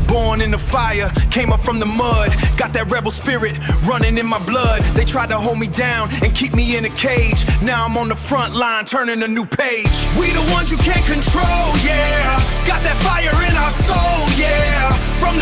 Born in the fire, came up from the mud. Got that rebel spirit running in my blood. They tried to hold me down and keep me in a cage. Now I'm on the front line, turning a new page. We the ones you can't control, yeah. Got that fire in our soul, yeah. From